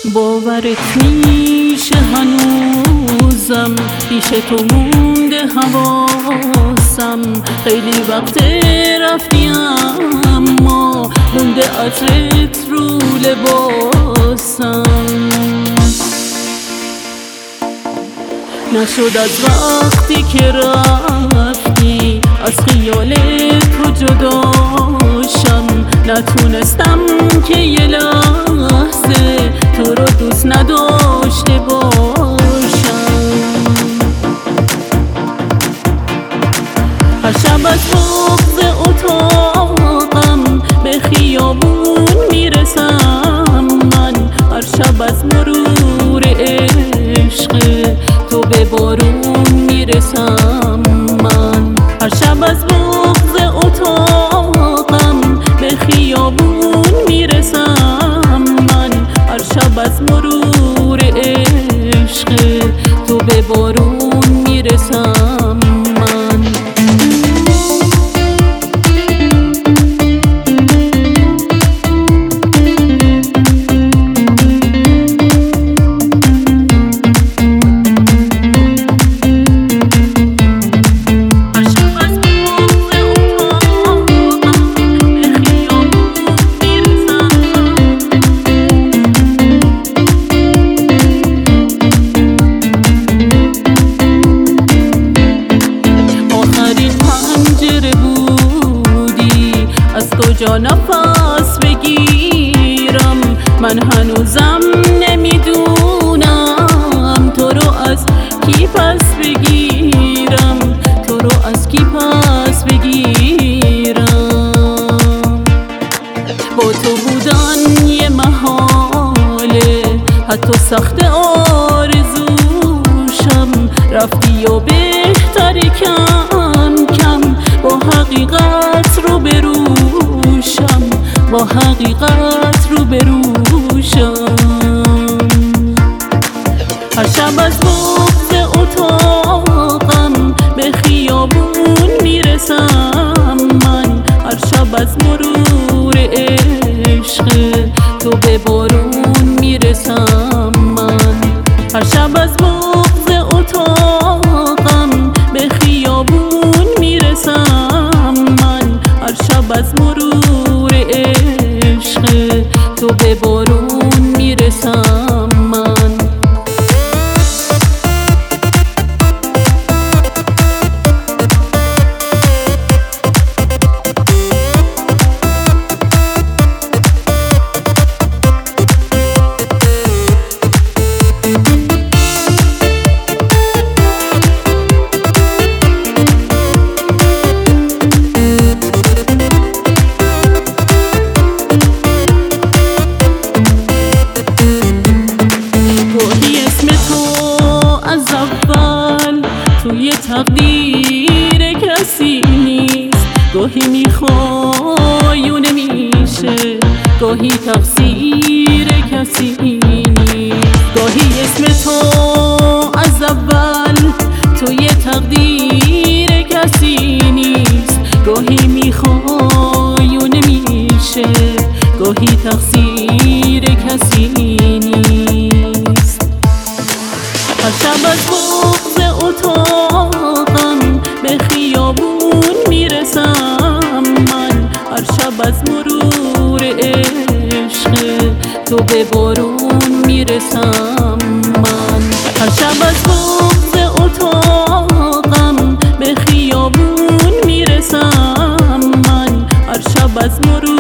باورت میشه هنوزم پیش تو مونده حواسم، خیلی وقت رفتی اما مونده عطرت رو لباسم. نشد از وقتی که رفتی از خیال تو جداشم، نتونستم که یه لحظه تو رو دوست نداشته باشم. هر شب از بغض اتاقم به خیابون میرسم من، هر شب از مرور عشق تو به بارون میرسم من. هر شب از بغض اتاقم به خیابون میرسم من، هر شب از مرور عشق تو به بارون میرسم من. کجا نفس بگیرم من هنوزم نمیدونم تو رو از کی پس بگیرم، تو رو از کی پس بگیرم. با تو بودن یه محاله، حتی سخت آرزوشم، رفتی و بهتری کم کم با حقیقت رو بروشم، با حقیقت رو بروشم. هر شب از بغض اتاقم به خیابون میرسم من، هر شب از مرور عشق تو به بارون میرسم من. هر شب از بغض اتاقم به خیابون میرسم من، هر شب از مرور عشق تو به بارون میرسم من. توی تقدیر کسی نیست، گاهی میخوای و نمیشه، گاهی تقصیر کسی نیست. گاهی اسم تو از اول توی تقدیر کسی نیست، گاهی میخوای و نمیشه، گاهی تقصیر کسی نیست. هر شب از بغض اتاقم به خیابون میرسم من، هر شب از مرور عشق تو به بارون میرسم من. هر شب از بغض اتاقم به خیابون میرسم من، هر شب از مرور